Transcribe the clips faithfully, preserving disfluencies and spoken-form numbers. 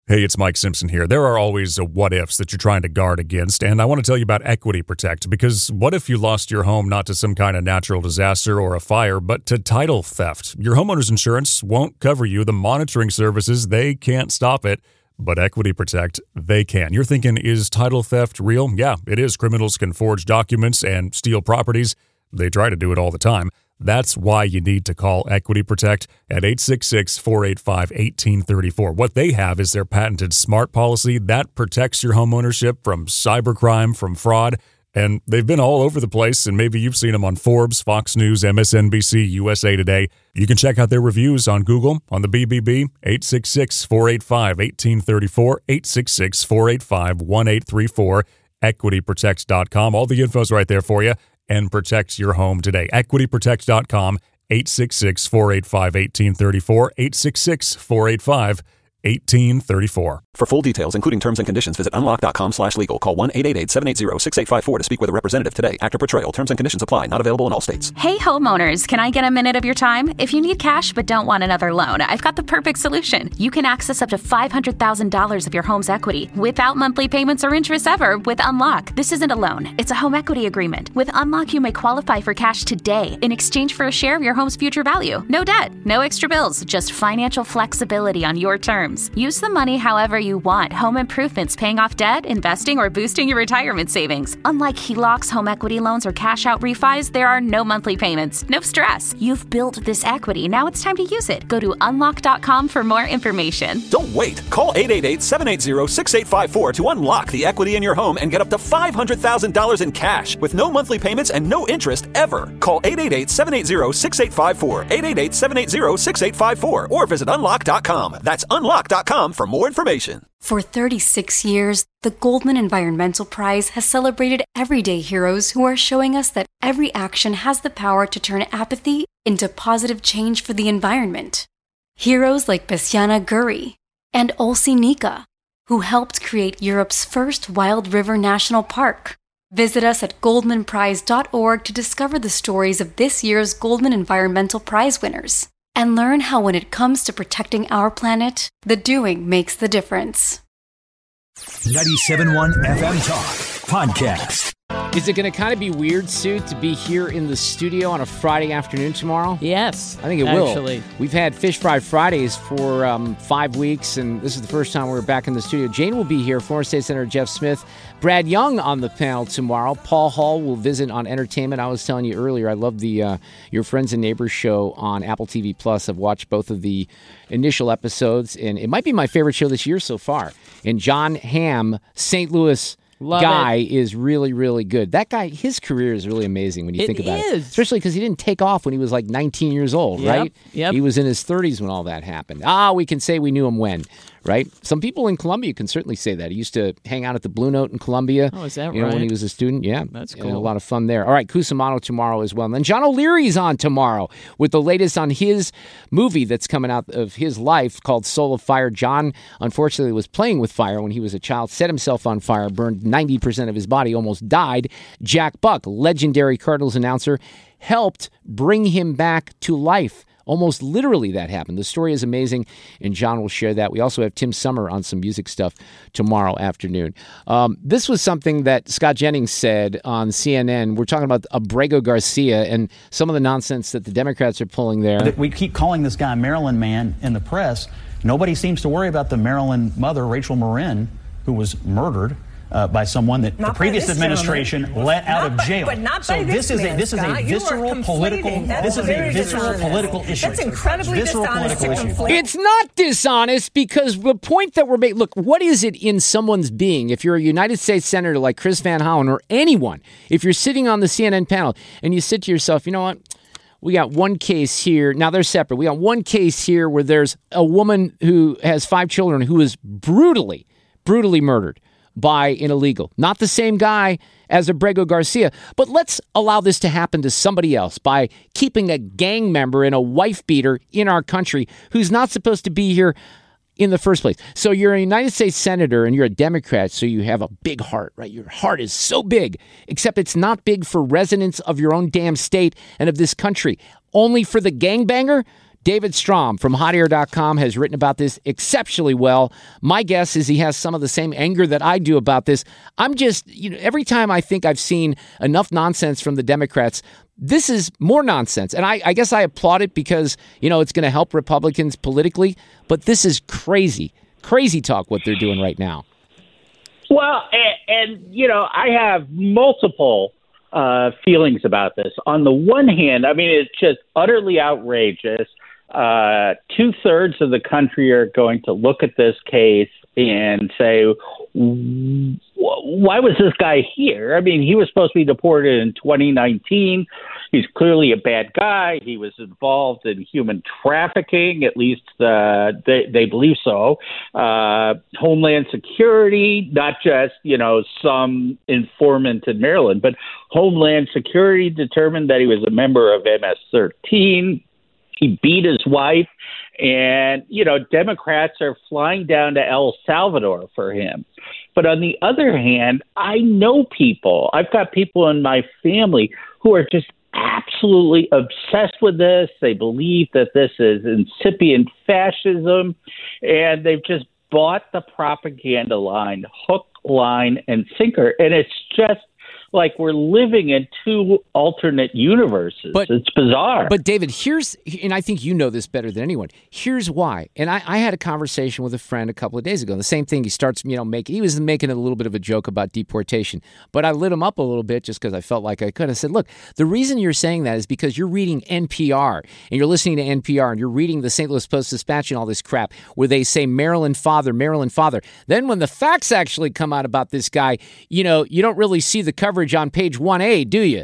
Hey, it's Mike Simpson here. There are always uh, what-ifs that you're trying to guard against, and I want to tell you about Equity Protect, because what if you lost your home not to some kind of natural disaster or a fire, but to title theft? Your homeowner's insurance won't cover you. The monitoring services, they can't stop it, but Equity Protect, they can. You're thinking, is title theft real? Yeah, it is. Criminals can forge documents and steal properties. They try to do it all the time. That's why you need to call Equity Protect at eight six six, four eight five, one eight three four. What they have is their patented SMART policy that protects your home ownership from cybercrime, from fraud, and they've been all over the place, and maybe you've seen them on Forbes, Fox News, M S N B C, U S A Today. You can check out their reviews on Google, on the B B B, eight six six, four eight five, one eight three four, eight six six, four eight five, one eight three four, equity protect dot com. All the info's right there for you. And protect your home today. equity protect dot com, eight six six, four eight five, one eight three four, eight six six, four eight five, one eight three four. For full details, including terms and conditions, visit unlock dot com slash legal. Call one eight eight eight, seven eight zero, six eight five four to speak with a representative today. Actor Portrayal. Terms and conditions apply. Not available in all states. Hey, homeowners. Can I get a minute of your time? If you need cash but don't want another loan, I've got the perfect solution. You can access up to five hundred thousand dollars of your home's equity without monthly payments or interest ever with Unlock. This isn't a loan. It's a home equity agreement. With Unlock, you may qualify for cash today in exchange for a share of your home's future value. No debt, no extra bills, just financial flexibility on your terms. Use the money however you want. Home improvements, paying off debt, investing, or boosting your retirement savings. Unlike H E L O Cs, home equity loans, or cash out refis, there are no monthly payments. No stress. You've built this equity. Now it's time to use it. Go to unlock dot com for more information. Don't wait. Call eight eight eight, seven eight zero, six eight five four to unlock the equity in your home and get up to five hundred thousand dollars in cash with no monthly payments and no interest ever. Call eight eight eight, seven eight zero, six eight five four, eight eight eight, seven eight zero, six eight five four, or visit unlock dot com. That's unlock dot com for more information. For thirty-six years, the Goldman Environmental Prize has celebrated everyday heroes who are showing us that every action has the power to turn apathy into positive change for the environment. Heroes like Bessiana Guri and Olsi Nika, who helped create Europe's first Wild River National Park. Visit us at goldman prize dot org to discover the stories of this year's Goldman Environmental Prize winners. And learn how when it comes to protecting our planet, the doing makes the difference. ninety-seven point one F M Talk Podcast. Is it going to kind of be weird, Sue, to be here in the studio on a Friday afternoon tomorrow? Yes, I think it actually. will. We've had Fish Fry Fridays for um, five weeks, and this is the first time we're back in the studio. Jane will be here, former State Senator Jeff Smith, Brad Young on the panel tomorrow. Paul Hall will visit on entertainment. I was telling you earlier, I love the uh, Your Friends and Neighbors show on Apple T V Plus. I've watched both of the initial episodes, and it might be my favorite show this year so far. And John Hamm, Saint Louis Love guy it. is really, really good. That guy, his career is really amazing when you it think about is. it. Especially because he didn't take off when he was like nineteen years old, yep, right? Yep. He was in his thirties when all that happened. Ah, we can say we knew him when, right? Some people in Columbia can certainly say that. He used to hang out at the Blue Note in Columbia. Oh, is that you right? know, when he was a student. Yeah. That's And cool. a lot of fun there. All right, Cusimano tomorrow as well. And then John O'Leary's on tomorrow with the latest on his movie that's coming out of his life called Soul of Fire. John, unfortunately, was playing with fire when he was a child, set himself on fire, burned ninety percent of his body, almost died. Jack Buck, legendary Cardinals announcer, helped bring him back to life. Almost literally that happened. The story is amazing, and John will share that. We also have Tim Summer on some music stuff tomorrow afternoon. Um, this was something that Scott Jennings said on C N N. We're talking about Abrego Garcia and some of the nonsense that the Democrats are pulling there. We keep calling this guy Maryland man in the press. Nobody seems to worry about the Maryland mother, Rachel Marin, who was murdered Uh, by someone that not the previous administration gentleman. let out not of by, jail. But not so by this, this is a this is a Scott. visceral political. This is a visceral political issue. That's incredibly visceral dishonest political to issue. conflate. It's not dishonest because the point that we're making, look, what is it in someone's being? If you're a United States Senator like Chris Van Hollen or anyone, if you're sitting on the C N N panel and you sit to yourself, you know what? We got one case here. Now they're separate. We got one case here where there's a woman who has five children who is brutally, brutally murdered by an illegal. Not the same guy as Abrego Garcia, but let's allow this to happen to somebody else by keeping a gang member and a wife beater in our country who's not supposed to be here in the first place. So you're a United States Senator and you're a Democrat, so you have a big heart, right? Your heart is so big, except it's not big for residents of your own damn state and of this country. Only for the gangbanger? David Strom from hot air dot com has written about this exceptionally well. My guess is he has some of the same anger that I do about this. I'm just, you know, every time I think I've seen enough nonsense from the Democrats, this is more nonsense. And I, I guess I applaud it because, you know, it's going to help Republicans politically. But this is crazy, crazy talk what they're doing right now. Well, and, and you know, I have multiple uh, feelings about this. On the one hand, I mean, it's just utterly outrageous. Uh, two thirds of the country are going to look at this case and say, why was this guy here? I mean, he was supposed to be deported in twenty nineteen. He's clearly a bad guy. He was involved in human trafficking, at least uh, they, they believe so. Uh, Homeland Security, not just, you know, some informant in Maryland, but Homeland Security determined that he was a member of M S thirteen. He beat his wife, and, you know, Democrats are flying down to El Salvador for him. But on the other hand, I know people, I've got people in my family who are just absolutely obsessed with this. They believe that this is incipient fascism, and they've just bought the propaganda line, hook, line, and sinker. And it's just like we're living in two alternate universes. But, it's bizarre. But, David, here's, and I think you know this better than anyone, here's why. And I, I had a conversation with a friend a couple of days ago. The same thing, he starts, you know, making, he was making a little bit of a joke about deportation. But I lit him up a little bit just because I felt like I could. I said, look, the reason you're saying that is because you're reading N P R, and you're listening to N P R, and you're reading the Saint Louis Post-Dispatch and all this crap, where they say Maryland father, Maryland father. Then when the facts actually come out about this guy, you know, you don't really see the coverage on page one A, do you?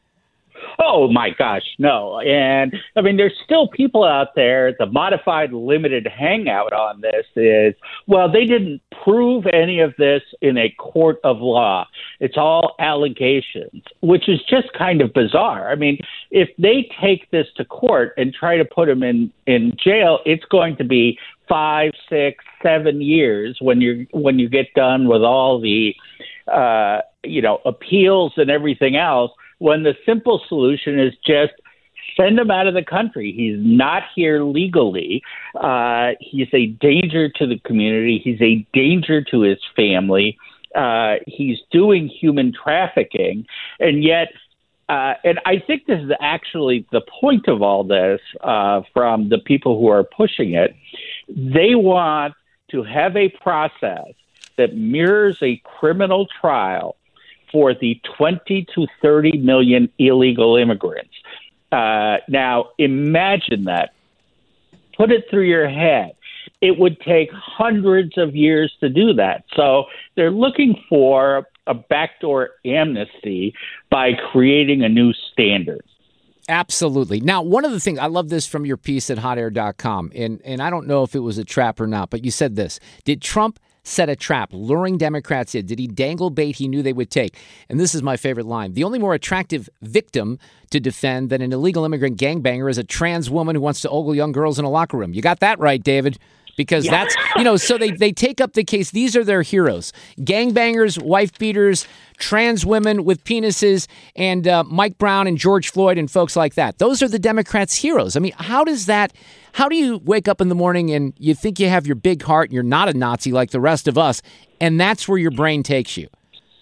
Oh, my gosh, no. And, I mean, there's still people out there. The modified limited hangout on this is, well, they didn't prove any of this in a court of law. It's all allegations, which is just kind of bizarre. I mean, if they take this to court and try to put him in, in jail, it's going to be five, six, seven years when you when you get done with all the uh, you know, appeals and everything else, when the simple solution is just send him out of the country. He's not here legally. Uh, he's a danger to the community. He's a danger to his family. Uh, he's doing human trafficking. And yet, uh, and I think this is actually the point of all this uh, from the people who are pushing it. They want to have a process that mirrors a criminal trial for the twenty to thirty million illegal immigrants. Uh, now, imagine that. Put it through your head. It would take hundreds of years to do that. So they're looking for a backdoor amnesty by creating a new standard. Absolutely. Now, one of the things, I love this from your piece at hot air dot com, and, and I don't know if it was a trap or not, but you said this. Did Trump set a trap, luring Democrats in? Did he dangle bait he knew they would take? And this is my favorite line. The only more attractive victim to defend than an illegal immigrant gangbanger is a trans woman who wants to ogle young girls in a locker room. You got that right, David. Because yeah. that's, you know, so they, they take up the case. These are their heroes. Gangbangers, wife beaters, trans women with penises, and uh, Mike Brown and George Floyd and folks like that. Those are the Democrats' heroes. I mean, how does that, how do you wake up in the morning and you think you have your big heart and you're not a Nazi like the rest of us, and that's where your brain takes you?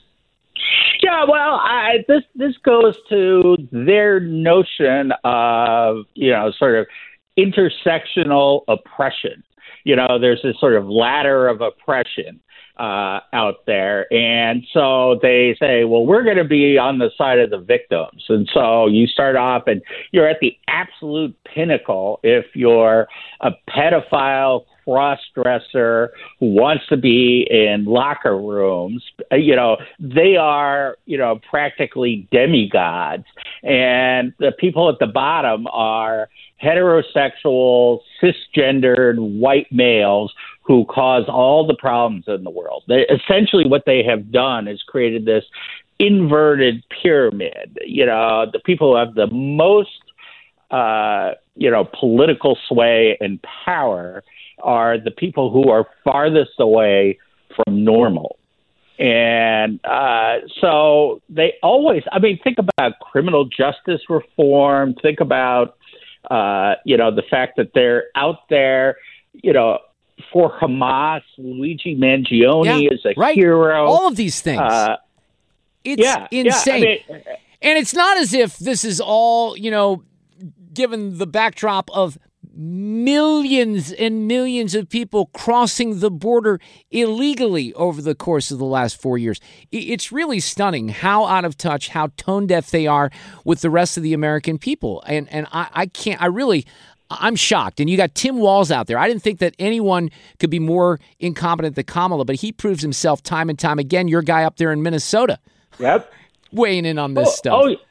Yeah, well, I, this this goes to their notion of, you know, sort of intersectional oppression. You know, there's this sort of ladder of oppression uh, out there. And so they say, well, we're going to be on the side of the victims. And so you start off and you're at the absolute pinnacle if you're a pedophile cross-dresser who wants to be in locker rooms. You know, they are, you know, practically demigods. And the people at the bottom are heterosexual, cisgendered white males who cause all the problems in the world. They, essentially what they have done is created this inverted pyramid. You know, the people who have the most, uh, you know, political sway and power are the people who are farthest away from normal. And uh, so they always, I mean, think about criminal justice reform, think about Uh, you know, the fact that they're out there, you know, for Hamas. Luigi Mangione yeah, is a right. hero. All of these things. Uh, it's yeah, insane. Yeah, I mean, and it's not as if this is all, you know, given the backdrop of millions and millions of people crossing the border illegally over the course of the last four years. It's really stunning how out of touch, how tone deaf they are with the rest of the American people. And and I, I can't, I really, I'm shocked. And you got Tim Walz out there. I didn't think that anyone could be more incompetent than Kamala, but he proves himself time and time again. Your guy up there in Minnesota. Yep. Weighing in on this oh, stuff. Oh,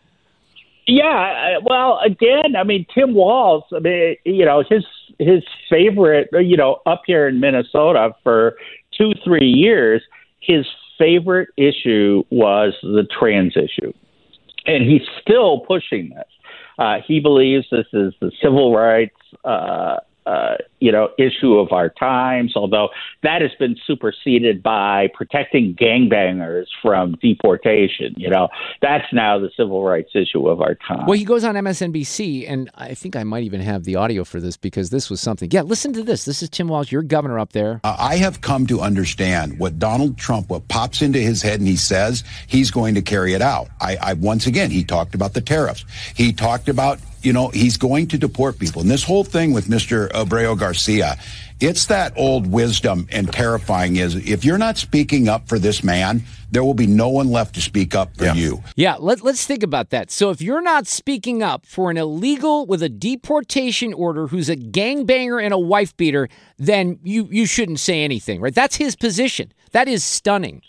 yeah. Well, again, I mean, Tim Walz, I mean, you know, his his favorite, you know, up here in Minnesota for two, three years, his favorite issue was the trans issue. And he's still pushing this. Uh, he believes this is the civil rights, uh, uh, you know, issue of our times, although that has been superseded by protecting gangbangers from deportation. You know, that's now the civil rights issue of our time. Well, he goes on M S N B C, and I think I might even have the audio for this because this was something. Yeah, listen to this. This is Tim Walz, your governor up there. Uh, I have come to understand what Donald Trump, what pops into his head and he says, he's going to carry it out. I, I once again, he talked about the tariffs. He talked about, you know, he's going to deport people. And this whole thing with Mister Abreu Garcia, it's that old wisdom and terrifying is if you're not speaking up for this man, there will be no one left to speak up for yeah. you. Yeah, let, let's think about that. So if you're not speaking up for an illegal with a deportation order who's a gangbanger and a wife beater, then you, you shouldn't say anything, right? That's his position. That is stunning.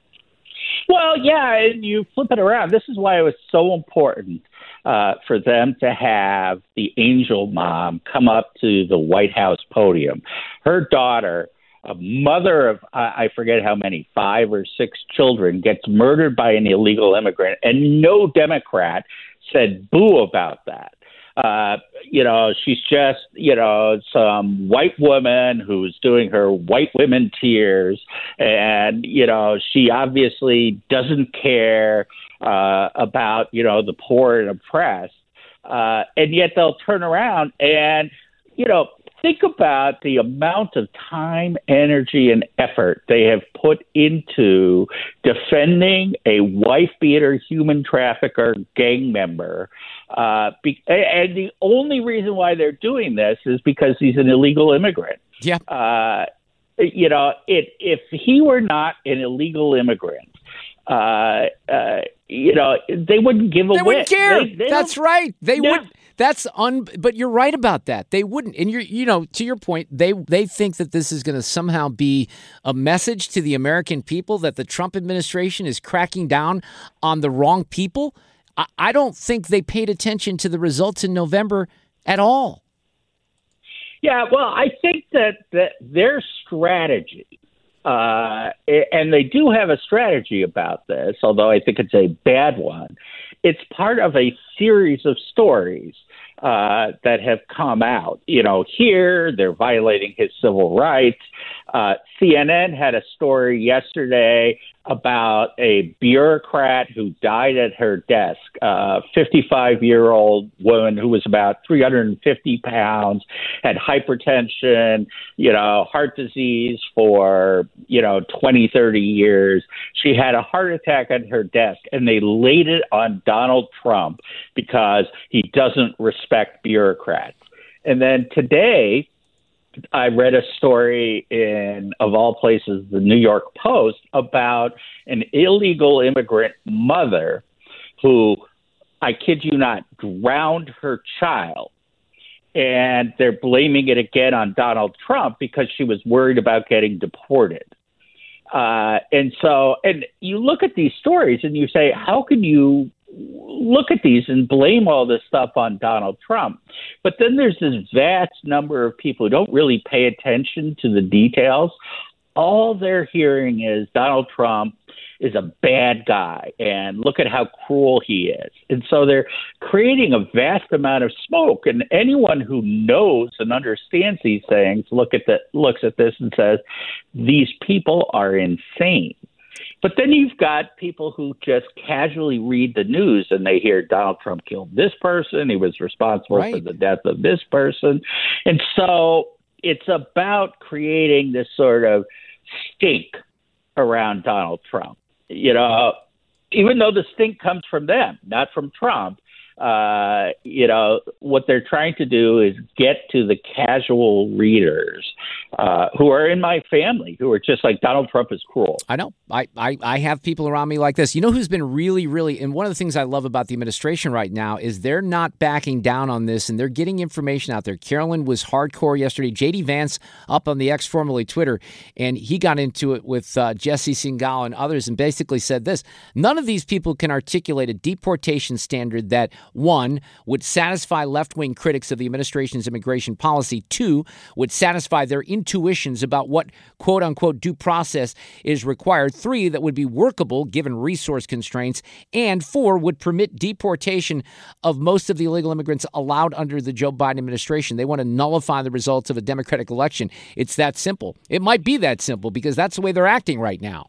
Well, yeah, and you flip it around. This is why it was so important uh, for them to have the angel mom come up to the White House podium. Her daughter, a mother of, uh, I forget how many, five or six children, gets murdered by an illegal immigrant, and no Democrat said boo about that. Uh, you know, she's just, you know, some white woman who's doing her white women tears. And, you know, she obviously doesn't care uh, about, you know, the poor and oppressed. Uh, and yet they'll turn around and, you know, think about the amount of time, energy, and effort they have put into defending a wife-beater, human trafficker, gang member. Uh, be, and the only reason why they're doing this is because he's an illegal immigrant. Yeah. Uh, you know, it, if he were not an illegal immigrant, uh, uh, you know, they wouldn't give a They wouldn't whit. care. They, they That's right. They yeah. would. That's un. But you're right about that. They wouldn't. And you're, you know, to your point, they they think that this is going to somehow be a message to the American people that the Trump administration is cracking down on the wrong people. I, I don't think they paid attention to the results in November at all. Yeah, well, I think that, that their strategy, uh, and they do have a strategy about this, although I think it's a bad one. It's part of a series of stories uh, that have come out. You know, here they're violating his civil rights. Uh, C N N had a story yesterday about a bureaucrat who died at her desk, a fifty-five-year-old woman who was about three hundred fifty pounds, had hypertension, you know, heart disease for, you know, twenty, thirty years. She had a heart attack at her desk, and they laid it on Donald Trump because he doesn't respect bureaucrats. And then today, I read a story in, of all places, the New York Post about an illegal immigrant mother who, I kid you not, drowned her child. And they're blaming it again on Donald Trump because she was worried about getting deported. Uh, and so, and you look at these stories and you say, how can you look at these and blame all this stuff on Donald Trump? But then there's this vast number of people who don't really pay attention to the details. All they're hearing is Donald Trump is a bad guy and look at how cruel he is. And so they're creating a vast amount of smoke. And anyone who knows and understands these things look at the, looks at this and says, these people are insane. But then you've got people who just casually read the news and they hear Donald Trump killed this person. He was responsible right. for the death of this person. And so it's about creating this sort of stink around Donald Trump. You know, even though the stink comes from them, not from Trump, uh, you know, what they're trying to do is get to the casual readers uh, who are in my family, who are just like, Donald Trump is cruel. I know. I, I, I have people around me like this. You know who's been really, really, and one of the things I love about the administration right now is they're not backing down on this, and they're getting information out there. Carolyn was hardcore yesterday. J D Vance up on the X, formerly Twitter, and he got into it with uh, Jesse Singal and others and basically said this: none of these people can articulate a deportation standard that, one, would satisfy left-wing critics of the administration's immigration policy, two, would satisfy their intuitions about what quote-unquote due process is required, three, that would be workable given resource constraints, and four, would permit deportation of most of the illegal immigrants allowed under the Joe Biden administration. They want to nullify the results of a Democratic election. It's that simple. It might be that simple because that's the way they're acting right now.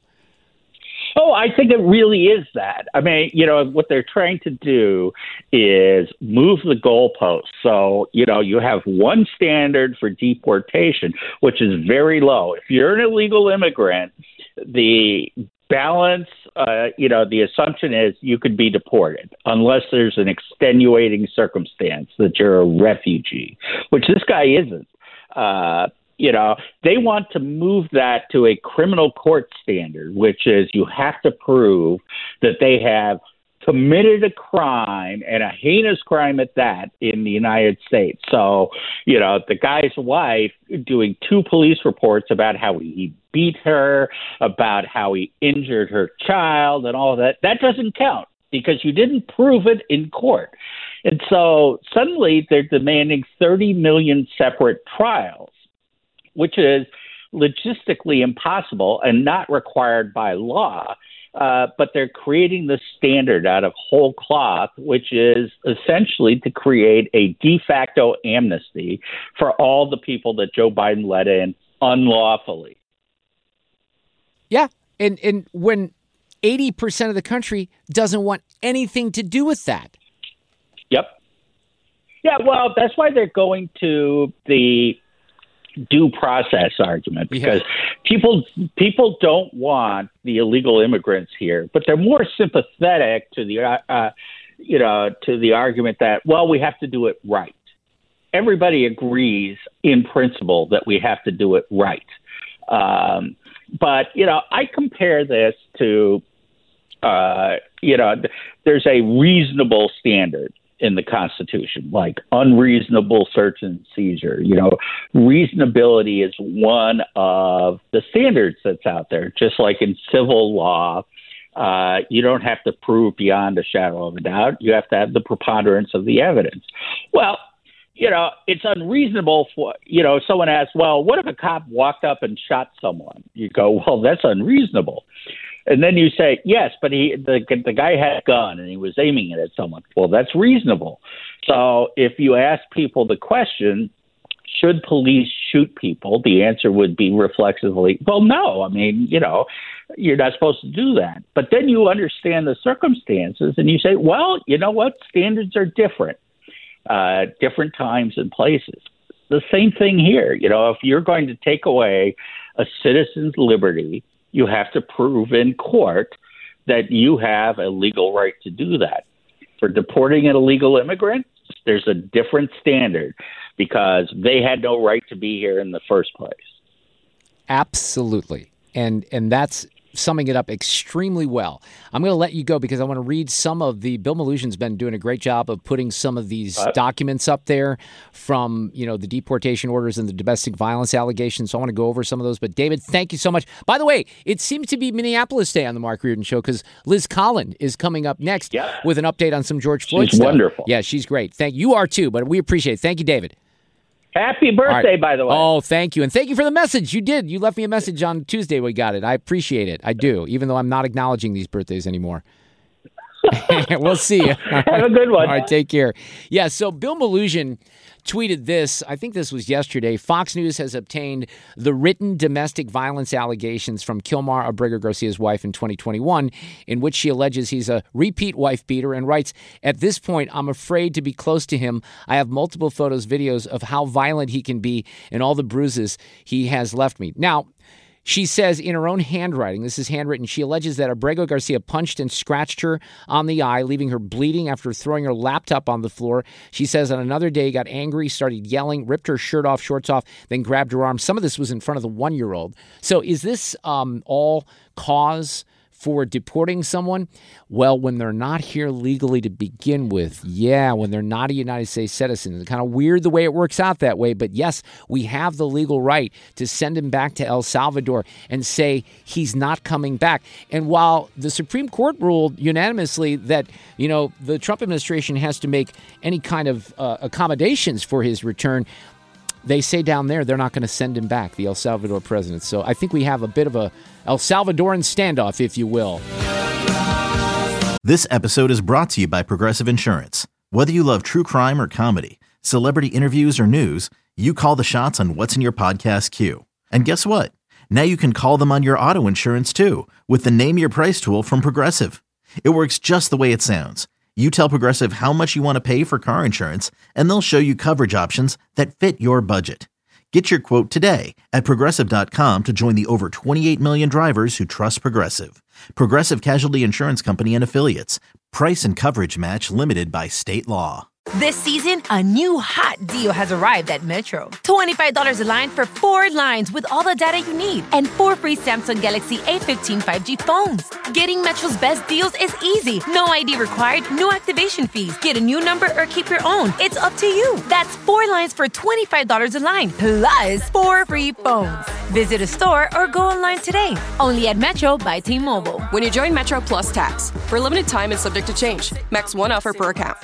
Oh, I think it really is that. I mean, you know, what they're trying to do is move the goalposts. So, you know, you have one standard for deportation, which is very low. If you're an illegal immigrant, the balance, uh, you know, the assumption is you could be deported unless there's an extenuating circumstance that you're a refugee, which this guy isn't. Uh You know, they want to move that to a criminal court standard, which is you have to prove that they have committed a crime, and a heinous crime at that, in the United States. So, you know, the guy's wife doing two police reports about how he beat her, about how he injured her child and all that, that doesn't count because you didn't prove it in court. And so suddenly they're demanding thirty million separate trials, which is logistically impossible and not required by law. Uh, but they're creating the standard out of whole cloth, which is essentially to create a de facto amnesty for all the people that Joe Biden let in unlawfully. Yeah, and, and when eighty percent of the country doesn't want anything to do with that. Yep. Yeah, well, that's why they're going to the due process argument, because yeah. people people don't want the illegal immigrants here, but they're more sympathetic to the uh, uh, you know to the argument that, well, we have to do it right. Everybody agrees in principle that we have to do it right, um, but you know I compare this to uh, you know there's a reasonable standard in the Constitution, like unreasonable search and seizure. You know, reasonability is one of the standards that's out there. Just like in civil law, uh, you don't have to prove beyond a shadow of a doubt. You have to have the preponderance of the evidence. Well, you know, it's unreasonable for, you know, someone asks, well, what if a cop walked up and shot someone? You go, well, that's unreasonable. And then you say, yes, but he the the guy had a gun and he was aiming it at someone. Well, that's reasonable. So if you ask people the question, should police shoot people? The answer would be reflexively, well, no. I mean, you know, you're not supposed to do that. But then you understand the circumstances and you say, well, you know what? Standards are different, uh, different times and places. The same thing here. You know, if you're going to take away a citizen's liberty, you have to prove in court that you have a legal right to do that. For deporting an illegal immigrant, there's a different standard because they had no right to be here in the first place. Absolutely. And and that's summing it up extremely well. I'm going to let you go because I want to read some of the, Bill Melugion's been doing a great job of putting some of these uh, documents up there from, you know, the deportation orders and the domestic violence allegations. So I want to go over some of those. But David, thank you so much. By the way, it seems to be Minneapolis Day on the Mark Reardon Show because Liz Collin is coming up next yeah. with an update on some George Floyd she's stuff. Wonderful. Yeah, she's great. Thank you. You are too, but we appreciate it. Thank you, David. Happy birthday, right. by the way. Oh, thank you. And thank you for the message. You did. You left me a message on Tuesday. We got it. I appreciate it. I do, even though I'm not acknowledging these birthdays anymore. We'll see you. Have a good one. All right, take care. Yeah, so Bill Melugin tweeted this. I think this was yesterday. Fox News has obtained the written domestic violence allegations from Kilmar Abrego Garcia's wife in twenty twenty-one, in which she alleges he's a repeat wife beater, and writes, "At this point, I'm afraid to be close to him. I have multiple photos, videos of how violent he can be and all the bruises he has left me." Now, she says in her own handwriting, this is handwritten, she alleges that Abrego Garcia punched and scratched her on the eye, leaving her bleeding after throwing her laptop on the floor. She says on another day, he got angry, started yelling, ripped her shirt off, shorts off, then grabbed her arm. Some of this was in front of the one-year-old. So is this um, all cause for deporting someone? Well, when they're not here legally to begin with, yeah, when they're not a United States citizen. It's kind of weird the way it works out that way, but yes, we have the legal right to send him back to El Salvador and say he's not coming back. And while the Supreme Court ruled unanimously that, you know, the Trump administration has to make any kind of uh, accommodations for his return, they say down there they're not going to send him back, the El Salvador president. So I think we have a bit of a El Salvadoran standoff, if you will. This episode is brought to you by Progressive Insurance. Whether you love true crime or comedy, celebrity interviews or news, you call the shots on what's in your podcast queue. And guess what? Now you can call them on your auto insurance too, with the Name Your Price tool from Progressive. It works just the way it sounds. You tell Progressive how much you want to pay for car insurance, and they'll show you coverage options that fit your budget. Get your quote today at Progressive dot com to join the over twenty-eight million drivers who trust Progressive. Progressive Casualty Insurance Company and Affiliates. Price and coverage match limited by state law. This season, a new hot deal has arrived at Metro. twenty-five dollars a line for four lines with all the data you need and four free Samsung Galaxy A fifteen five G phones. Getting Metro's best deals is easy. No I D required, no activation fees. Get a new number or keep your own. It's up to you. That's four lines for twenty-five dollars a line, plus four free phones. Visit a store or go online today. Only at Metro by T-Mobile. When you join Metro Plus Tax, for a limited time and subject to change. Max one offer per account.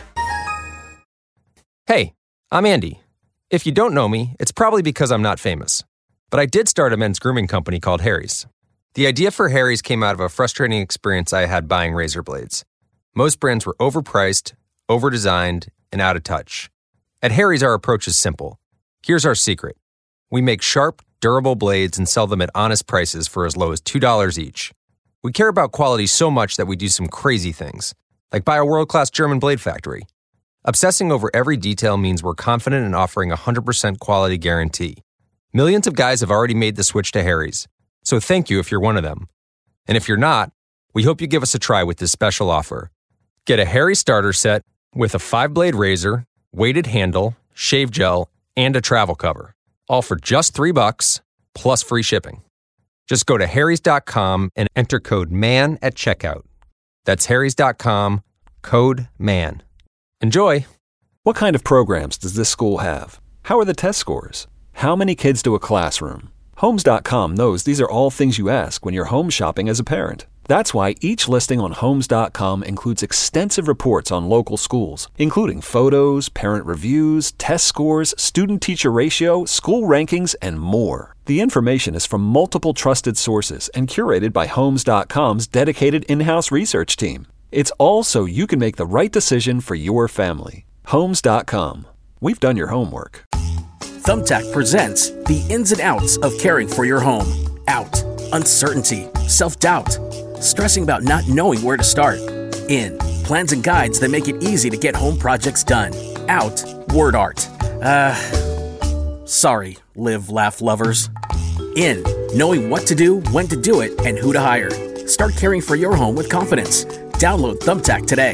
Hey, I'm Andy. If you don't know me, it's probably because I'm not famous. But I did start a men's grooming company called Harry's. The idea for Harry's came out of a frustrating experience I had buying razor blades. Most brands were overpriced, overdesigned, and out of touch. At Harry's, our approach is simple. Here's our secret. We make sharp, durable blades and sell them at honest prices for as low as two dollars each. We care about quality so much that we do some crazy things, like buy a world-class German blade factory. Obsessing over every detail means we're confident in offering a one hundred percent quality guarantee. Millions of guys have already made the switch to Harry's, so thank you if you're one of them. And if you're not, we hope you give us a try with this special offer. Get a Harry's starter set with a five-blade razor, weighted handle, shave gel, and a travel cover, all for just three bucks plus free shipping. Just go to harrys dot com and enter code MAN at checkout. That's harrys dot com, code MAN. Enjoy! What kind of programs does this school have? How are the test scores? How many kids to a classroom? Homes dot com knows these are all things you ask when you're home shopping as a parent. That's why each listing on Homes dot com includes extensive reports on local schools, including photos, parent reviews, test scores, student-teacher ratio, school rankings, and more. The information is from multiple trusted sources and curated by Homes dot com's dedicated in-house research team. It's all so you can make the right decision for your family. Homes dot com. We've done your homework. Thumbtack presents the ins and outs of caring for your home. Out. Uncertainty. Self-doubt. Stressing about not knowing where to start. In. Plans and guides that make it easy to get home projects done. Out. Word art. Uh, sorry, live, laugh lovers. In. Knowing what to do, when to do it, and who to hire. Start caring for your home with confidence. Download Thumbtack today.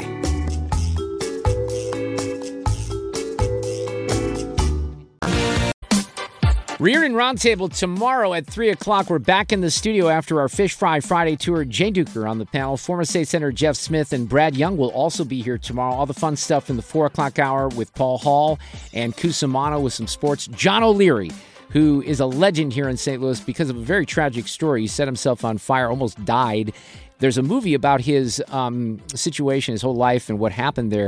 Reardon Roundtable tomorrow at three o'clock. We're back in the studio after our Fish Fry Friday tour. Jay Duker on the panel. Former State Senator Jeff Smith and Brad Young will also be here tomorrow. All the fun stuff in the four o'clock hour with Paul Hall and Cusimano with some sports. John O'Leary, who is a legend here in Saint Louis because of a very tragic story. He set himself on fire, almost died. There's a movie about his um, situation, his whole life, and what happened there.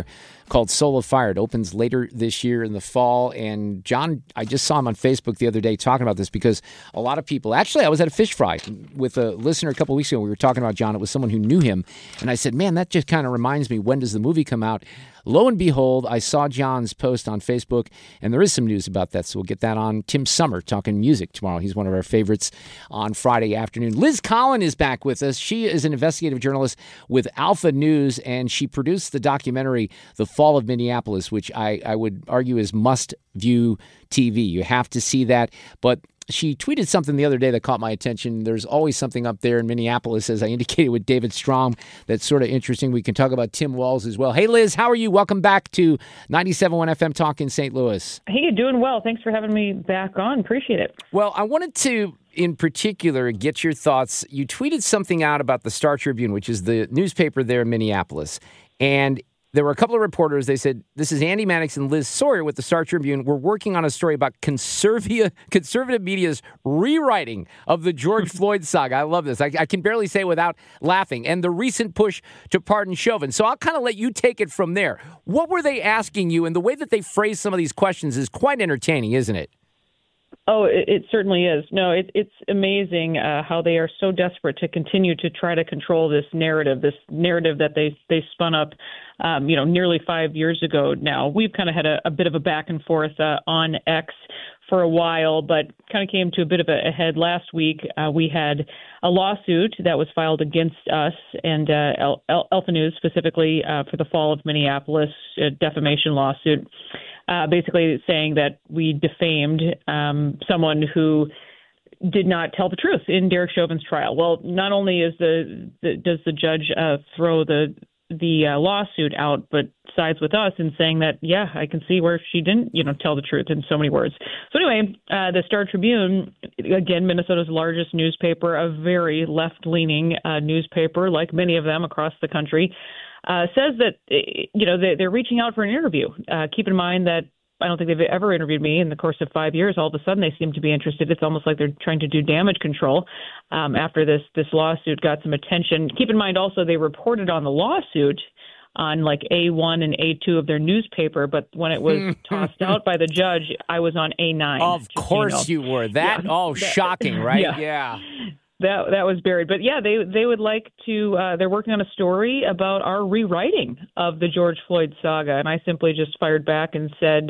called Soul of Fire. It opens later this year in the fall. And John, I just saw him on Facebook the other day talking about this because a lot of people, actually, I was at a fish fry with a listener a couple of weeks ago. We were talking about John. It was someone who knew him. And I said, man, that just kind of reminds me, when does the movie come out? Lo and behold, I saw John's post on Facebook, and there is some news about that, so we'll get that on. Tim Summer talking music tomorrow. He's one of our favorites on Friday afternoon. Liz Collin is back with us. She is an investigative journalist with Alpha News, and she produced the documentary The Fall of Minneapolis, which I, I would argue is must-view T V. You have to see that, but she tweeted something the other day that caught my attention. There's always something up there in Minneapolis, as I indicated with David Strom, that's sort of interesting. We can talk about Tim Walz as well. Hey, Liz, how are you? Welcome back to ninety-seven point one F M Talk in Saint Louis. Hey, doing well. Thanks for having me back on. Appreciate it. Well, I wanted to, in particular, get your thoughts. You tweeted something out about the Star Tribune, which is the newspaper there in Minneapolis, and there were a couple of reporters. They said, this is Andy Mannix and Liz Sawyer with the Star Tribune. We're working on a story about conservative, conservative media's rewriting of the George Floyd saga. I love this. I, I can barely say it without laughing. And the recent push to pardon Chauvin. So I'll kind of let you take it from there. What were they asking you? And the way that they phrase some of these questions is quite entertaining, isn't it? Oh, it, it certainly is. No, it, it's amazing uh, how they are so desperate to continue to try to control this narrative, this narrative that they they spun up, um, you know, nearly five years ago now. We've kind of had a, a bit of a back and forth uh, on X for a while, but kind of came to a bit of a, a head last week. Uh, we had a lawsuit that was filed against us and uh, El- El- Alpha News specifically uh, for the fall of Minneapolis, a defamation lawsuit. Uh, basically saying that we defamed um, someone who did not tell the truth in Derek Chauvin's trial. Well, not only is the, the does the judge uh, throw the the uh, lawsuit out, but sides with us in saying that, yeah, I can see where she didn't, you know, tell the truth in so many words. So anyway, uh, the Star Tribune, again, Minnesota's largest newspaper, a very left-leaning uh, newspaper, like many of them across the country, Uh, says that, you know, they, they're reaching out for an interview. Uh, keep in mind that I don't think they've ever interviewed me in the course of five years. All of a sudden, they seem to be interested. It's almost like they're trying to do damage control um, after this this lawsuit got some attention. Keep in mind also they reported on the lawsuit on like A one and A two of their newspaper, but when it was tossed out by the judge, I was on A nine. Of course you, know. you were. That, yeah. oh, that, shocking, right? Yeah. yeah. That that was buried. But, yeah, they they would like to uh, – they're working on a story about our rewriting of the George Floyd saga. And I simply just fired back and said,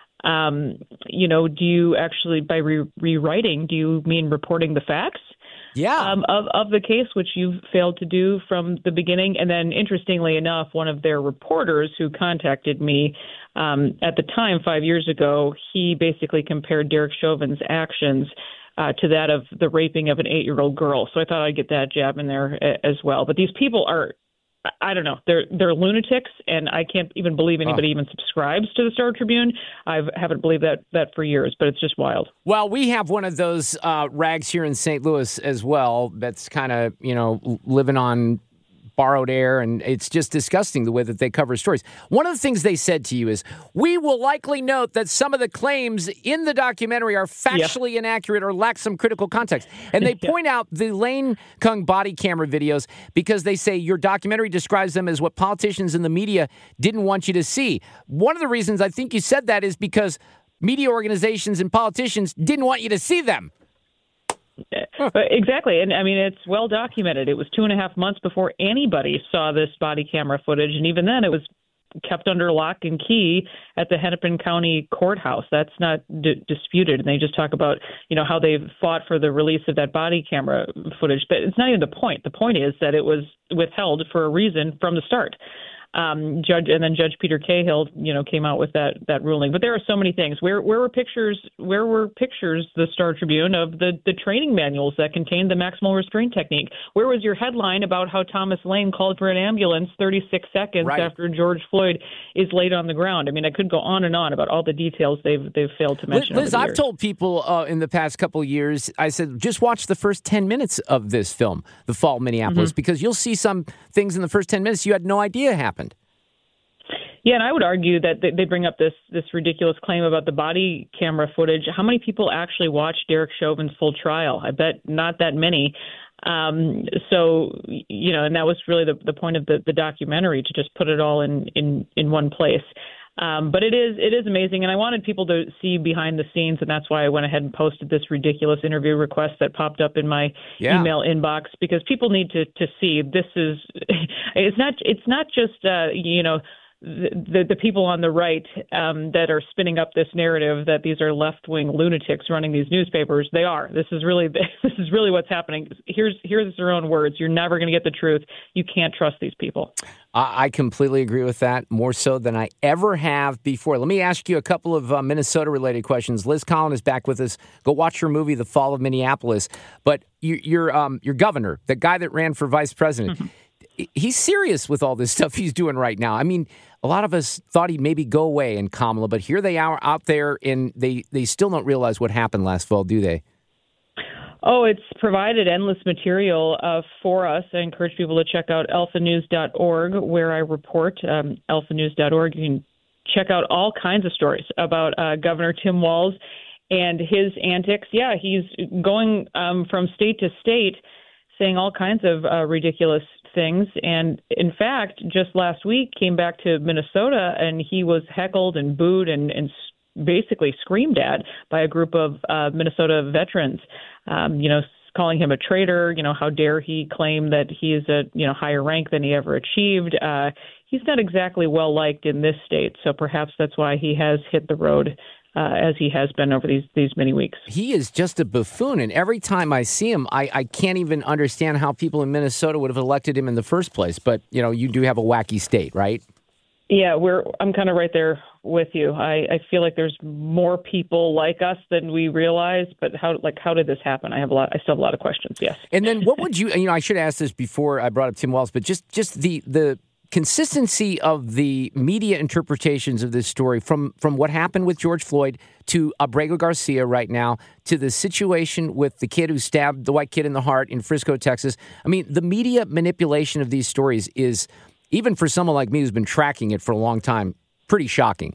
um, you know, do you actually – by re- rewriting, do you mean reporting the facts? Yeah. Um, of, of the case, which you've failed to do from the beginning. And then, interestingly enough, one of their reporters who contacted me um, at the time five years ago, he basically compared Derek Chauvin's actions – Uh, to that of the raping of an eight-year-old girl. So I thought I'd get that jab in there a- as well. But these people are, I don't know, they're they're lunatics, and I can't even believe anybody oh. even subscribes to the Star Tribune. I haven't believed that, that for years, but it's just wild. Well, we have one of those uh, rags here in Saint Louis as well that's kind of, you know, living on borrowed air, and it's just disgusting the way that they cover stories. One of the things they said to you is, we will likely note that some of the claims in the documentary are factually yeah. inaccurate or lack some critical context. And they yeah. point out the Lane Kung body camera videos because they say your documentary describes them as what politicians and the media didn't want you to see. One of the reasons I think you said that is because media organizations and politicians didn't want you to see them. But exactly. And I mean, it's well documented. It was two and a half months before anybody saw this body camera footage. And even then it was kept under lock and key at the Hennepin County courthouse. That's not d- disputed. And they just talk about, you know, how they've fought for the release of that body camera footage. But it's not even the point. The point is that it was withheld for a reason from the start. Um, Judge and then Judge Peter Cahill, you know, came out with that that ruling. But there are so many things. Where where were pictures? Where were pictures? The Star Tribune of the the training manuals that contained the maximal restraint technique. Where was your headline about how Thomas Lane called for an ambulance thirty-six seconds right. after George Floyd is laid on the ground? I mean, I could go on and on about all the details they've they've failed to mention. Liz, I've told people uh, in the past couple of years, I said, just watch the first ten minutes of this film, The Fall of Minneapolis, mm-hmm. because you'll see some things in the first ten minutes you had no idea happened. Yeah, and I would argue that they bring up this this ridiculous claim about the body camera footage. How many people actually watched Derek Chauvin's full trial? I bet not that many. Um, so, you know, and that was really the, the point of the, the documentary, to just put it all in, in, in one place. Um, but it is it is amazing, and I wanted people to see behind the scenes, and that's why I went ahead and posted this ridiculous interview request that popped up in my yeah. email inbox, because people need to, to see this is it's not it's not just uh, you know the, the the people on the right um, that are spinning up this narrative that these are left-wing lunatics running these newspapers. They are. This is really this is really what's happening. Here's here's their own words. You're never going to get the truth. You can't trust these people. I completely agree with that, more so than I ever have before. Let me ask you a couple of uh, Minnesota-related questions. Liz Collin is back with us. Go watch her movie, The Fall of Minneapolis. But you, your um, your governor, the guy that ran for vice president, mm-hmm. he's serious with all this stuff he's doing right now. I mean, a lot of us thought he'd maybe go away in Kamala, but here they are out there, and they, they still don't realize what happened last fall, do they? Oh, it's provided endless material uh, for us. I encourage people to check out alpha news dot org, where I report, um, alpha news dot org. You can check out all kinds of stories about uh, Governor Tim Walz and his antics. Yeah, he's going um, from state to state saying all kinds of uh, ridiculous things. And in fact, just last week came back to Minnesota, and he was heckled and booed and, and basically screamed at by a group of uh, Minnesota veterans, um, you know, calling him a traitor. You know, how dare he claim that he is a, you know, higher rank than he ever achieved. Uh, he's not exactly well liked in this state. So perhaps that's why he has hit the road uh, as he has been over these, these many weeks. He is just a buffoon. And every time I see him, I, I can't even understand how people in Minnesota would have elected him in the first place. But, you know, you do have a wacky state, right? Yeah, we're. I'm kind of right there with you. I, I feel like there's more people like us than we realize. But how, like, how did this happen? I have a lot. I still have a lot of questions. Yes. And then, what would you? You know, I should ask this before I brought up Tim Walz, but just, just the the consistency of the media interpretations of this story, from from what happened with George Floyd to Abrego Garcia right now, to the situation with the kid who stabbed the white kid in the heart in Frisco, Texas. I mean, the media manipulation of these stories is, even for someone like me who's been tracking it for a long time, pretty shocking.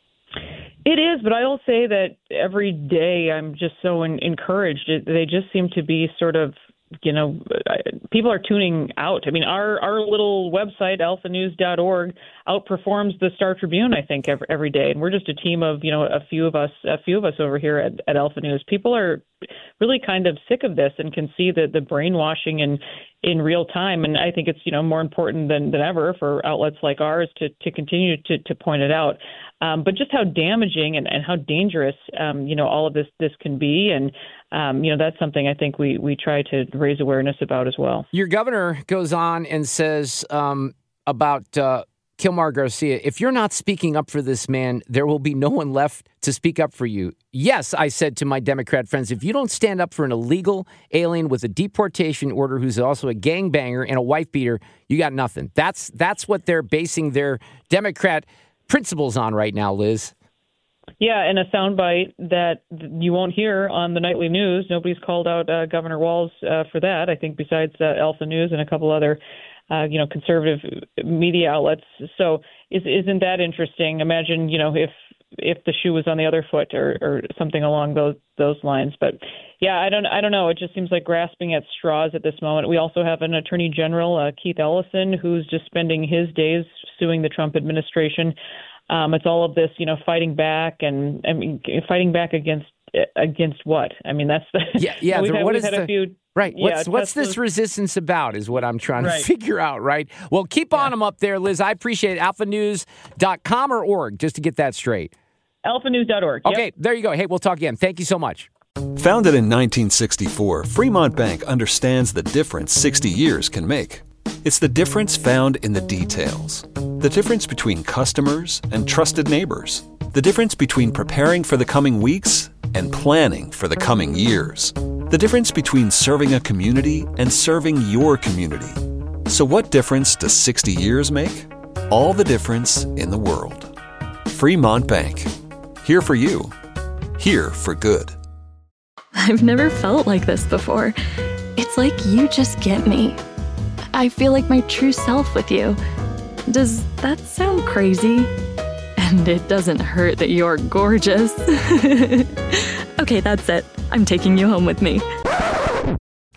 It is, but I will say that every day I'm just so in, encouraged. It, they just seem to be sort of, you know, people are tuning out. I mean, our, our little website, alpha news dot org, outperforms the Star Tribune, I think, every, every day. And we're just a team of, you know, a few of us, a few of us over here at, at Alpha News. People are really kind of sick of this and can see the, the brainwashing in, in real time. And I think it's, you know, more important than, than ever for outlets like ours to, to continue to, to point it out. Um, but just how damaging and, and how dangerous, um, you know, all of this, this can be. And, um, you know, that's something I think we, we try to raise awareness about as well. Your governor goes on and says um, about uh, Kilmar Garcia, if you're not speaking up for this man, there will be no one left to speak up for you. Yes, I said to my Democrat friends, if you don't stand up for an illegal alien with a deportation order who's also a gangbanger and a wife beater, you got nothing. That's that's what they're basing their Democrat principles on right now, Liz. Yeah, and a soundbite that you won't hear on the nightly news. Nobody's called out uh, Governor Walz uh, for that, I think, besides uh, Alpha News and a couple other Uh, you know, conservative media outlets. So is, isn't that interesting? Imagine, you know, if if the shoe was on the other foot or, or something along those those lines. But yeah, I don't I don't know. It just seems like grasping at straws at this moment. We also have an Attorney General, uh, Keith Ellison, who's just spending his days suing the Trump administration. Um, it's all of this, you know, fighting back and I mean, fighting back against against what? I mean, that's the yeah yeah. we've there, had, what we've is had the, a few. Right. Yeah, what's what's this resistance about is what I'm trying right. to figure out, right? Well, keep on them up there, Liz. I appreciate it. alpha news dot com or org, just to get that straight. alpha news dot org. Okay, yep. There you go. Hey, we'll talk again. Thank you so much. Founded in nineteen sixty-four, Fremont Bank understands the difference sixty years can make. It's the difference found in the details. The difference between customers and trusted neighbors. The difference between preparing for the coming weeks and planning for the coming years. The difference between serving a community and serving your community. So what difference does sixty years make? All the difference in the world. Fremont Bank. Here for you. Here for good. I've never felt like this before. It's like you just get me. I feel like my true self with you. Does that sound crazy? And it doesn't hurt that you're gorgeous. Okay, that's it. I'm taking you home with me. I'm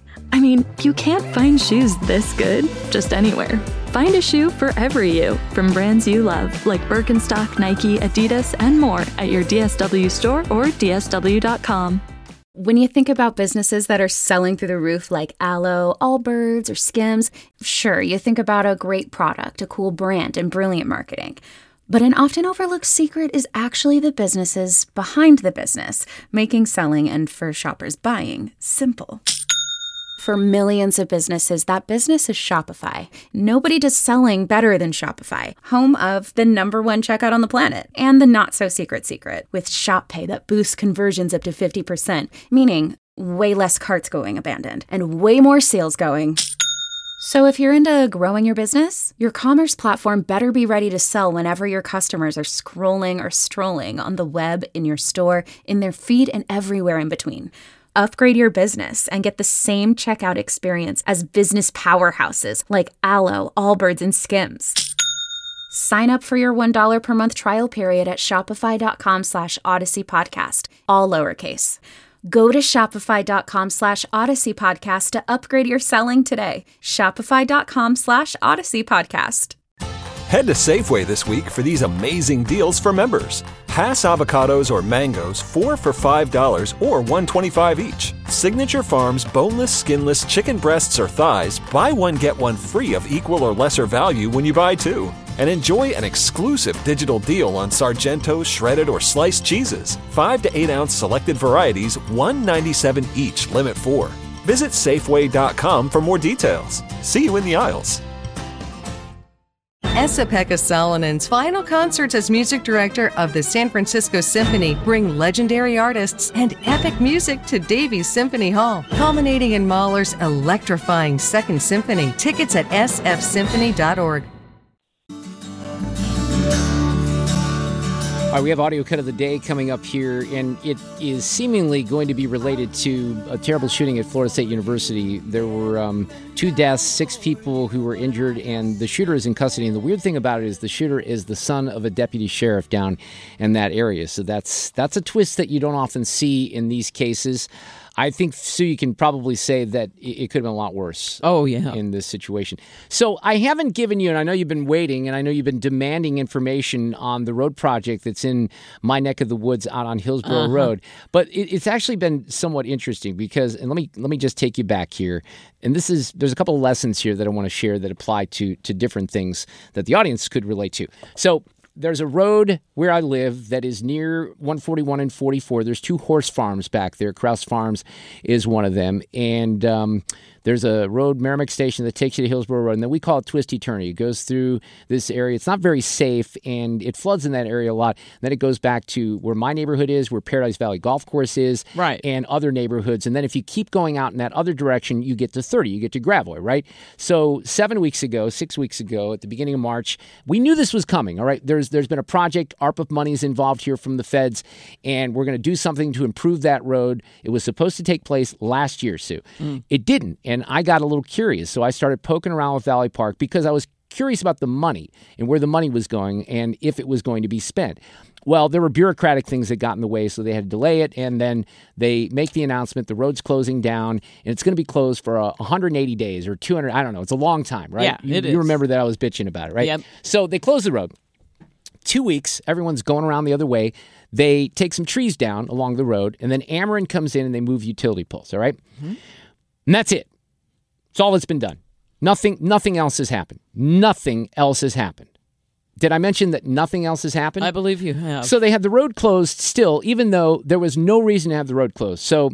mean, you can't find shoes this good just anywhere. Find a shoe for every you from brands you love, like Birkenstock, Nike, Adidas, and more at your D S W store or D S W dot com. When you think about businesses that are selling through the roof like Aloe, Allbirds, or Skims, sure, you think about a great product, a cool brand, and brilliant marketing. But an often overlooked secret is actually the businesses behind the business, making selling and, for shoppers, buying simple. For millions of businesses, that business is Shopify. Nobody does selling better than Shopify, home of the number one checkout on the planet, and the not-so-secret secret, with Shop Pay that boosts conversions up to fifty percent, meaning way less carts going abandoned, and way more sales going. So if you're into growing your business, your commerce platform better be ready to sell whenever your customers are scrolling or strolling on the web, in your store, in their feed, and everywhere in between. Upgrade your business and get the same checkout experience as business powerhouses like Aloe, Allbirds, and Skims. Sign up for your one dollar per month trial period at shopify.com slash Odyssey Podcast, all lowercase. Go to shopify.com slash Odyssey Podcast to upgrade your selling today. Shopify.com slash Odyssey Podcast. Head to Safeway this week for these amazing deals for members. Hass avocados or mangoes, four for five dollars or one dollar and twenty-five cents each. Signature Farms boneless, skinless chicken breasts or thighs, buy one, get one free of equal or lesser value when you buy two. And enjoy an exclusive digital deal on Sargento's shredded or sliced cheeses. five to eight ounce selected varieties, one dollar and ninety-seven cents each, limit four. Visit Safeway dot com for more details. See you in the aisles. Esa-Pekka Salonen's final concerts as music director of the San Francisco Symphony bring legendary artists and epic music to Davies Symphony Hall, culminating in Mahler's electrifying Second Symphony. Tickets at s f symphony dot org. All right, we have audio cut of the day coming up here, and it is seemingly going to be related to a terrible shooting at Florida State University. There were um, two deaths, six people who were injured, and the shooter is in custody. And the weird thing about it is the shooter is the son of a deputy sheriff down in that area. So that's that's a twist that you don't often see in these cases. I think, Sue, you can probably say that it could have been a lot worse. Oh, yeah. In this situation. So I haven't given you, and I know you've been waiting, and I know you've been demanding information on the road project that's in my neck of the woods out on Hillsborough uh-huh. Road. But it, it's actually been somewhat interesting because, and let me let me just take you back here. And this is, there's a couple of lessons here that I want to share that apply to to different things that the audience could relate to. So there's a road where I live that is near one forty-one and forty-four. There's two horse farms back there. Krause Farms is one of them. And um, there's a road, Merrimack Station, that takes you to Hillsborough Road. And then we call it Twisty Turny. It goes through this area. It's not very safe, and it floods in that area a lot. And then it goes back to where my neighborhood is, where Paradise Valley Golf Course is, right, and other neighborhoods. And then if you keep going out in that other direction, you get to thirty. You get to Gravois, right? So seven weeks ago, six weeks ago, at the beginning of March, we knew this was coming, all right? There's There's been a project. ARPA money is involved here from the feds, and we're going to do something to improve that road. It was supposed to take place last year, Sue. Mm. It didn't, and I got a little curious. So I started poking around with Valley Park because I was curious about the money and where the money was going and if it was going to be spent. Well, there were bureaucratic things that got in the way, so they had to delay it, and then they make the announcement, the road's closing down, and it's going to be closed for uh, one hundred eighty days or two hundred, I don't know. It's a long time, right? Yeah, you, it is. You remember that I was bitching about it, right? Yep. So they close the road. Two weeks, everyone's going around the other way. They take some trees down along the road, and then Ameren comes in and they move utility poles, all right? Mm-hmm. And that's it. It's all that's been done. Nothing, nothing else has happened. Nothing else has happened. Did I mention that nothing else has happened? I believe you have. So they had the road closed still, even though there was no reason to have the road closed. So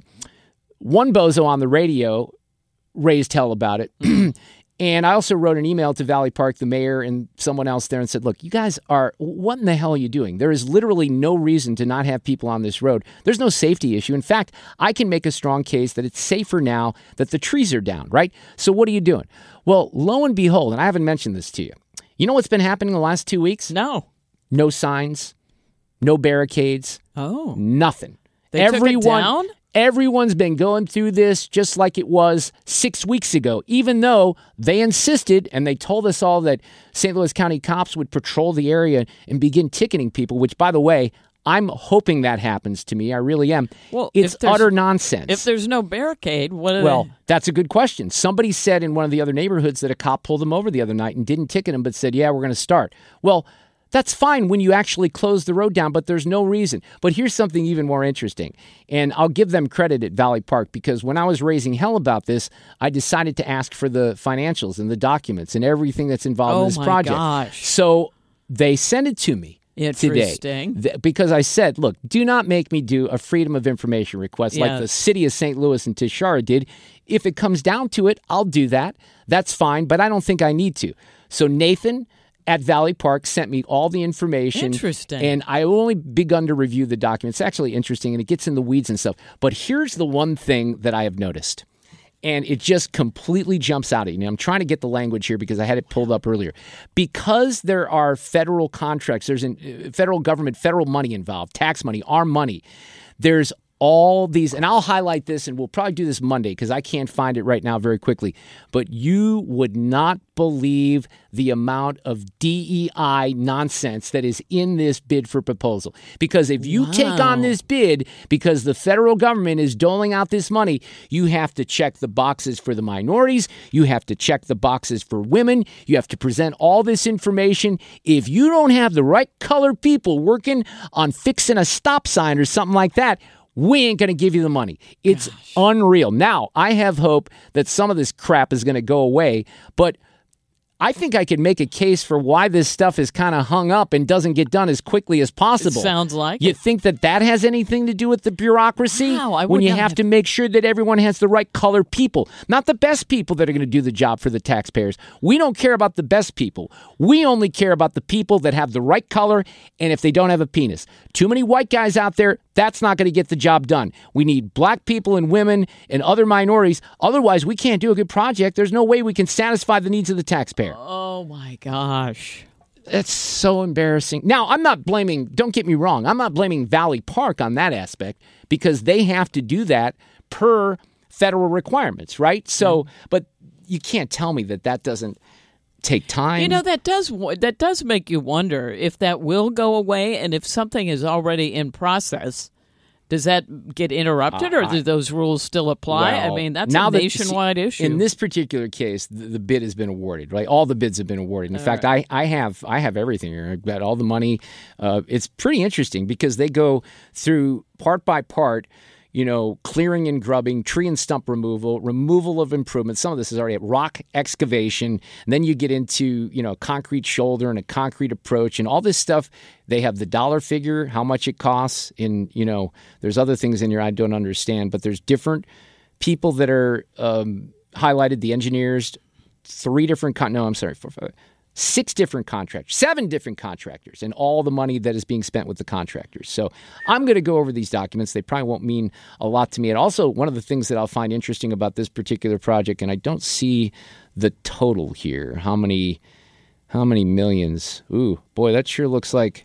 one bozo on the radio raised hell about it. And I also wrote an email to Valley Park, the mayor, and someone else there and said, look, you guys are, what in the hell are you doing? There is literally no reason to not have people on this road. There's no safety issue. In fact, I can make a strong case that it's safer now that the trees are down, right? So what are you doing? Well, lo and behold, and I haven't mentioned this to you. You know what's been happening the last two weeks? No. No signs, no barricades, oh, nothing. They Everyone, took it down? Everyone's been going through this just like it was six weeks ago, even though they insisted and they told us all that Saint Louis County cops would patrol the area and begin ticketing people, which, by the way, I'm hoping that happens to me. I really am. Well, it's if there's- utter nonsense. If there's no barricade, what are Well, they? that's a good question. Somebody said in one of the other neighborhoods that a cop pulled them over the other night and didn't ticket him, but said, yeah, we're going to start. Well, that's fine when you actually close the road down, but there's no reason. But here's something even more interesting, and I'll give them credit at Valley Park, because when I was raising hell about this, I decided to ask for the financials and the documents and everything that's involved Oh in this my project. gosh. So they sent it to me. Today, Interesting. Th- because I said, look, do not make me do a Freedom of Information request like the Yes. city of Saint Louis and Tishara did. If it comes down to it, I'll do that. That's fine, but I don't think I need to. So Nathan at Valley Park sent me all the information. Interesting. And I only begun to review the document. It's actually interesting, and it gets in the weeds and stuff. But here's the one thing that I have noticed. And it just completely jumps out at you. I'm trying to get the language here because I had it pulled up earlier. Because there are federal contracts, there's an, uh, federal government, federal money involved, tax money, our money. There's all these, and I'll highlight this, and we'll probably do this Monday because I can't find it right now very quickly. But you would not believe the amount of D E I nonsense that is in this bid for proposal. Because if you Wow. take on this bid, because the federal government is doling out this money, you have to check the boxes for the minorities. You have to check the boxes for women. You have to present all this information. If you don't have the right color people working on fixing a stop sign or something like that, we ain't going to give you the money. It's Gosh. unreal. Now, I have hope that some of this crap is going to go away, but I think I could make a case for why this stuff is kind of hung up and doesn't get done as quickly as possible. It sounds like You it. think that that has anything to do with the bureaucracy? Wow, I when would you not have have- to make sure that everyone has the right color people, not the best people that are going to do the job for the taxpayers. We don't care about the best people. We only care about the people that have the right color and if they don't have a penis. Too many white guys out there, that's not going to get the job done. We need black people and women and other minorities. Otherwise, we can't do a good project. There's no way we can satisfy the needs of the taxpayer. Oh, my gosh. That's so embarrassing. Now, I'm not blaming, don't get me wrong, I'm not blaming Valley Park on that aspect because they have to do that per federal requirements, right? So, but you can't tell me that that doesn't take time. You know, that does that does make you wonder if that will go away, and if something is already in process, does that get interrupted, Uh, or do those rules still apply? Well, I mean, that's now a that- nationwide see, issue. In this particular case, the, the bid has been awarded, right? All the bids have been awarded. In All fact, right. I, I have I have everything here. I've got all the money. Uh, it's pretty interesting because they go through part by part, you know, clearing and grubbing, tree and stump removal, removal of improvements. Some of this is already at rock excavation. And then you get into, you know, concrete shoulder and a concrete approach and all this stuff. They have the dollar figure, how much it costs. In, you know, there's other things in here I don't understand, but there's different people that are um, highlighted, the engineers, three different, con- no, I'm sorry, four, five, six different contractors, seven different contractors, and all the money that is being spent with the contractors. So I'm going to go over these documents. They probably won't mean a lot to me. And also, one of the things that I'll find interesting about this particular project, and I don't see the total here, how many, how many millions? Ooh, boy, that sure looks like.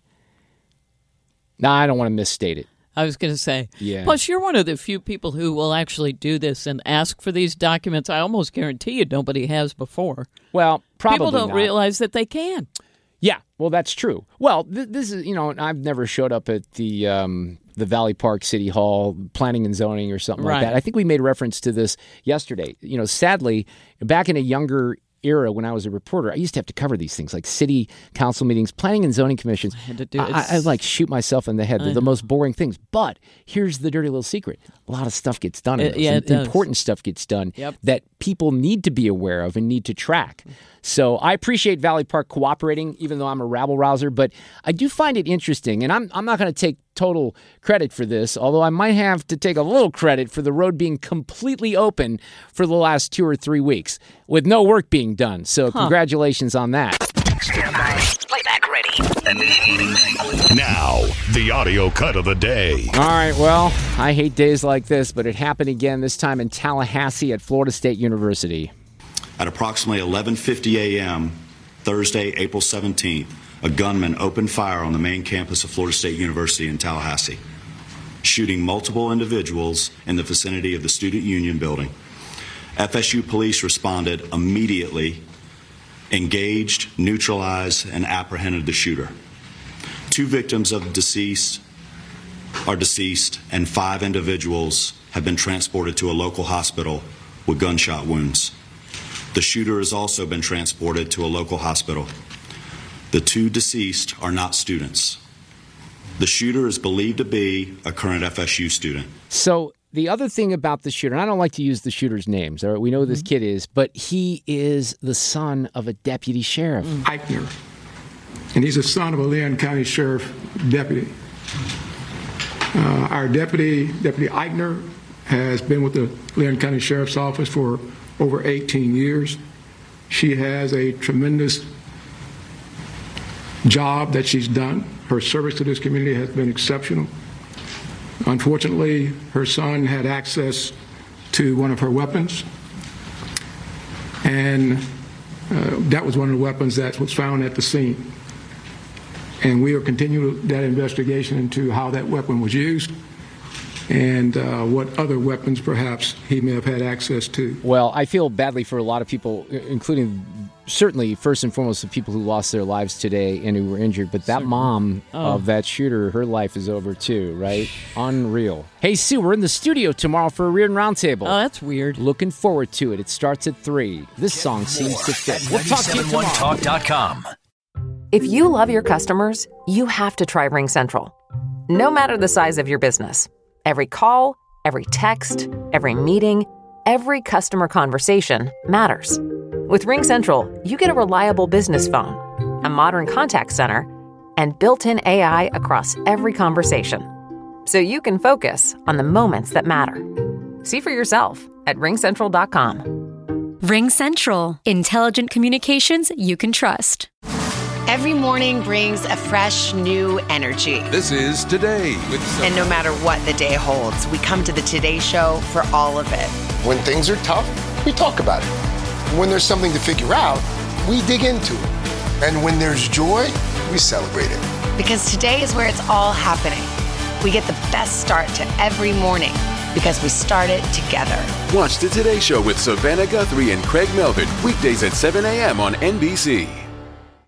Nah, I don't want to misstate it. I was going to say. Yeah. Plus, you're one of the few people who will actually do this and ask for these documents. I almost guarantee you nobody has before. Well, probably People don't not. realize that they can. Yeah, well, that's true. Well, th- this is, you know, I've never showed up at the um, the Valley Park City Hall planning and zoning or something Right. like that. I think we made reference to this yesterday. You know, sadly, back in a younger era when I was a reporter, I used to have to cover these things like city council meetings, planning and zoning commissions. I had to do I, I, I like shoot myself in the head. I They're the know. most boring things. But here's the dirty little secret. A lot of stuff gets done. in Uh, those. yeah, it does. Important stuff gets done Yep. that people need to be aware of and need to track. So I appreciate Valley Park cooperating, even though I'm a rabble rouser, but I do find it interesting, and I'm I'm not going to take total credit for this, although I might have to take a little credit for the road being completely open for the last two or three weeks with no work being done. So Huh. congratulations on that. Stand by. Playback ready. Now, the audio cut of the day. All right, well, I hate days like this, but it happened again, this time in Tallahassee at Florida State University. At approximately eleven fifty a.m. Thursday, April seventeenth, a gunman opened fire on the main campus of Florida State University in Tallahassee, shooting multiple individuals in the vicinity of the Student Union building. F S U police responded immediately, engaged, neutralized, and apprehended the shooter. Two victims of the deceased are deceased, and five individuals have been transported to a local hospital with gunshot wounds. The shooter has also been transported to a local hospital. The two deceased are not students. The shooter is believed to be a current F S U student. So the other thing about the shooter, and I don't like to use the shooter's names, all right? We know who this kid is, but he is the son of a deputy sheriff. Eichner. And he's the son of a Leon County Sheriff deputy. Uh, our deputy, Deputy Eichner, has been with the Leon County Sheriff's Office for over eighteen years. She has a tremendous job that she's done. Her service to this community has been exceptional. Unfortunately, her son had access to one of her weapons, and uh, that was one of the weapons that was found at the scene. And we are continuing that investigation into how that weapon was used and uh, what other weapons perhaps he may have had access to. Well, I feel badly for a lot of people, including certainly first and foremost the people who lost their lives today and who were injured. But that mom oh. of that shooter, her life is over too, right? Unreal. Hey, Sue, we're in the studio tomorrow for a Reardon Roundtable. Oh, that's weird. Looking forward to it. It starts at three. This song seems to fit. We'll talk to you tomorrow. talk dot com. If you love your customers, you have to try RingCentral. No matter the size of your business, every call, every text, every meeting, every customer conversation matters. With RingCentral, you get a reliable business phone, a modern contact center, and built-in A I across every conversation. So you can focus on the moments that matter. See for yourself at ring central dot com. RingCentral. Intelligent communications you can trust. Every morning brings a fresh, new energy. This is Today with Sophie. And no matter what the day holds, we come to the Today Show for all of it. When things are tough, we talk about it. When there's something to figure out, we dig into it. And when there's joy, we celebrate it. Because today is where it's all happening. We get the best start to every morning because we start it together. Watch the Today Show with Savannah Guthrie and Craig Melvin, weekdays at seven a.m. on N B C.